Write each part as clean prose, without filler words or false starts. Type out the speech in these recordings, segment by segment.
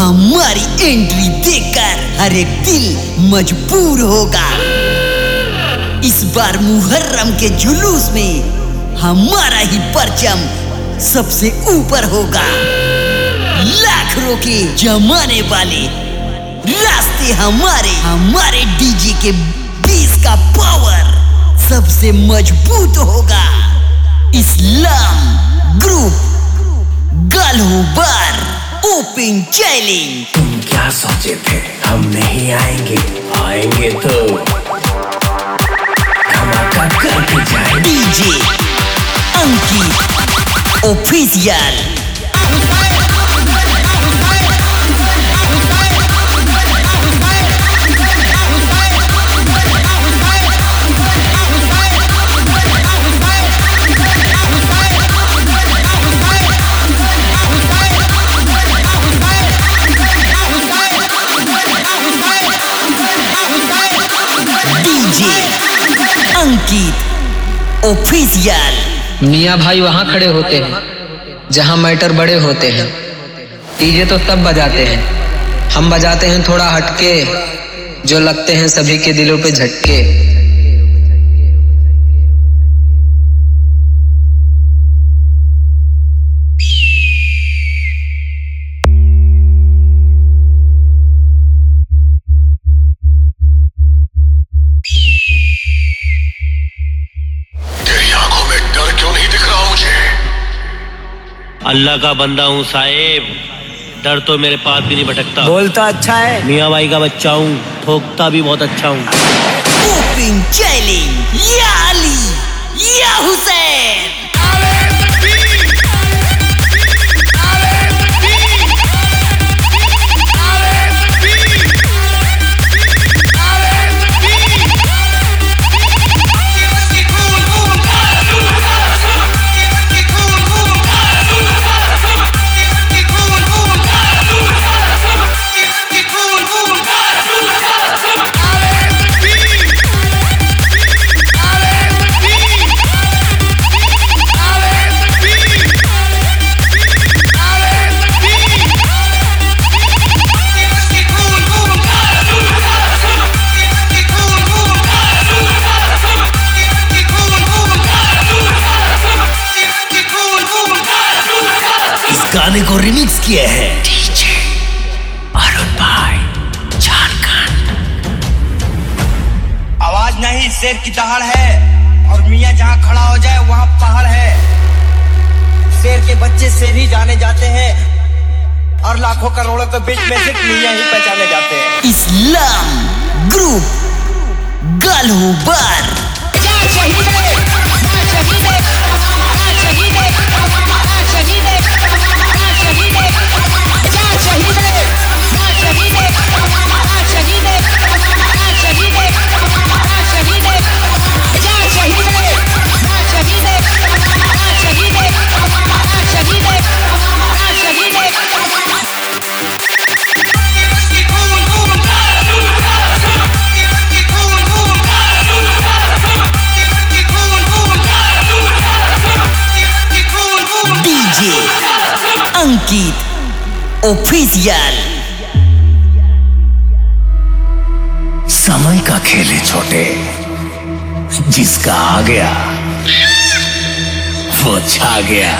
हमारी एंट्री देखकर हर एक दिल मजबूर होगा। इस बार मुहर्रम के जुलूस में हमारा ही परचम सबसे ऊपर होगा। लाख रोके जमाने वाले रास्ते हमारे डीजे के बीस का पावर सबसे मजबूत होगा। इस्लाम ग्रुप गाल्हो बार ओपन चैलेंज। तुम क्या सोचे थे हम नहीं आएंगे? आएंगे तो धमाका करके जाएंगे। DJ Ankit official. Ankit official. मियाँ भाई वहाँ खड़े होते हैं जहाँ मैटर बड़े होते हैं। डीजे तो तब बजाते हैं, हम बजाते हैं थोड़ा हटके, जो लगते हैं सभी के दिलों पे झटके। अल्लाह का बंदा हूँ साहेब, डर तो मेरे पास भी नहीं भटकता। बोलता अच्छा है, मियाँ भाई का बच्चा हूँ, ठोकता भी बहुत अच्छा हूँ। ओपन चैलेंज या अली या हुसैन। गाने को रिमिक्स किए हैं डीजे अरुण भाई झारखंड। आवाज नहीं शेर की दहाड़ है, और मियाँ जहाँ खड़ा हो जाए वहाँ पहाड़ है। शेर के बच्चे शेर ही जाने जाते हैं, और लाखों करोड़ों के बीच में सिर्फ मियाँ ही पहचाने जाते हैं। इस्लाम ग्रुप गाल्हो बार। अंकित ऑफिशियल। समय का खेल है छोटे, जिसका आ गया वो छा गया।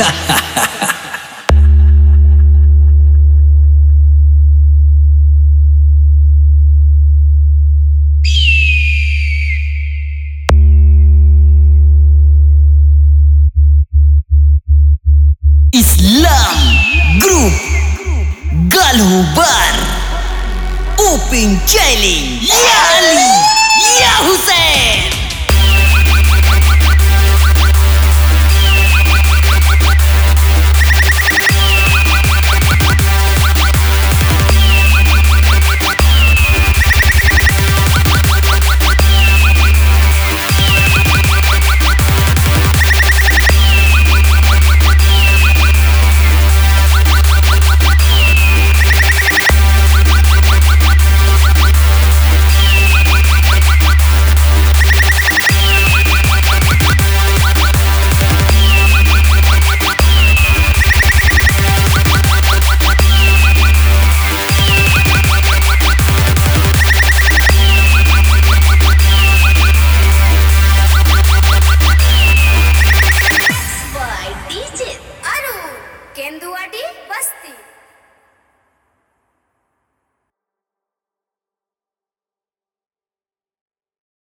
इस्लाम ग्रुप गाल्हो बार ओपन चैलेंज या अली या हुसैन।